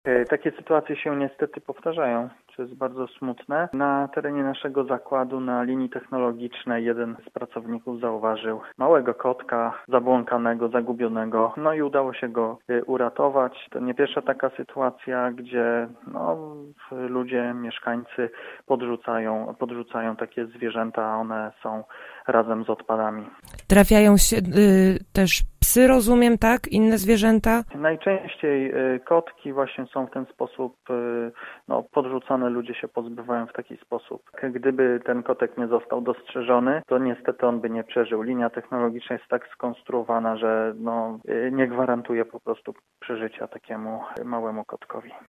Takie sytuacje się niestety powtarzają, co jest bardzo smutne. Na terenie naszego zakładu na linii technologicznej jeden z pracowników zauważył małego kotka zabłąkanego, zagubionego, no i udało się go uratować. To nie pierwsza taka sytuacja, gdzie ludzie, mieszkańcy podrzucają takie zwierzęta, a one są razem z odpadami. Trafiają się też psy, rozumiem, tak? Inne zwierzęta? Najczęściej kotki właśnie są w ten sposób podrzucane, ludzie się pozbywają w taki sposób. Gdyby ten kotek nie został dostrzeżony, to niestety on by nie przeżył. Linia technologiczna jest tak skonstruowana, że nie gwarantuje po prostu przeżycia takiemu małemu kotkowi.